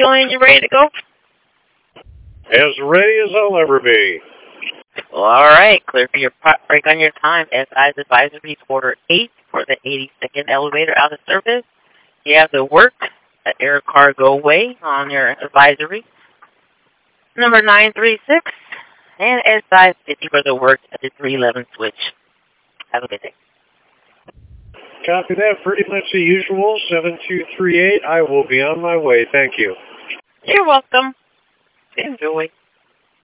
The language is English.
Julian, you ready to go? As ready as I'll ever be. Well, all right. Clear for your break on your time. SI's advisory order 8 for the 82nd elevator out of service. You have the work at Air Cargo Way on your advisory. Number 936. And SI 50 for the work at the 311 switch. Have a good day. Copy that. Pretty much the usual. 7238. I will be on my way. Thank you. You're welcome. Enjoy.